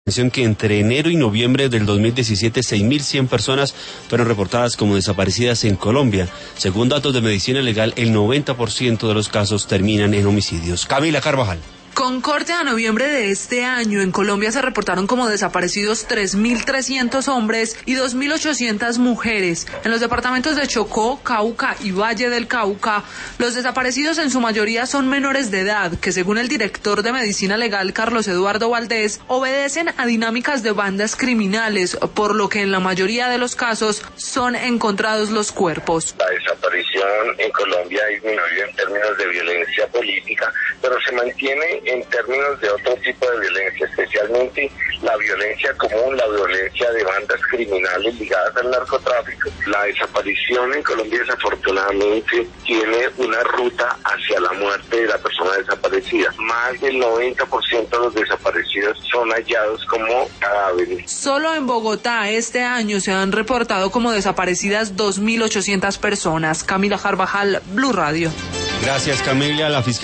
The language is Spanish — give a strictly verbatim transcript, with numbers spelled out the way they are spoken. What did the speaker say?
Atención que entre enero y noviembre del dos mil diecisiete, seis mil cien personas fueron reportadas como desaparecidas en Colombia. Según datos de Medicina Legal, el noventa por ciento de los casos terminan en homicidios. Camila Carvajal. Con corte a noviembre de este año, en Colombia se reportaron como desaparecidos tres mil trescientos hombres y dos mil ochocientas mujeres. En los departamentos de Chocó, Cauca y Valle del Cauca, los desaparecidos en su mayoría son menores de edad, que según el director de Medicina Legal, Carlos Eduardo Valdés, obedecen a dinámicas de bandas criminales, por lo que en la mayoría de los casos son encontrados los cuerpos. La desaparición en Colombia ha disminuido en términos de violencia política, pero se mantiene en términos de otro tipo de violencia, especialmente la violencia común, la violencia de bandas criminales ligadas al narcotráfico. La desaparición en Colombia desafortunadamente tiene una ruta hacia la muerte de la persona desaparecida. Más del noventa por ciento de los desaparecidos son hallados como cadáveres. Solo en Bogotá este año se han reportado como desaparecidas dos mil ochocientas personas. Camila Carvajal, Blue Radio. Gracias, Camila. La fiscalía